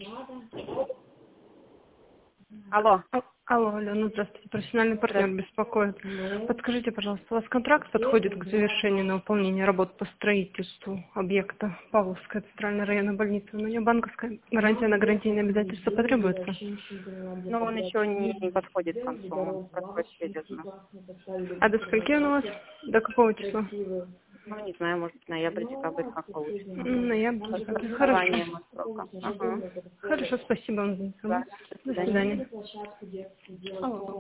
Алло. Алло, Алена, здравствуйте. Профессиональный партнер беспокоит. Подскажите, пожалуйста, у вас контракт подходит к завершению на выполнение работ по строительству объекта Павловская центральная районная больница? У нее банковская гарантия на гарантийные обязательства потребуется? Но он еще не подходит к концу, он просрочки идет у нас. А до скольки он у вас? До какого числа? Ну, не знаю, может, ноябрь, декабрь, как получится. Ноябрь. Хорошо. Ранее срока. Ага. Хорошо, спасибо вам за Да. информацию. До До свидания. свидания. Алло.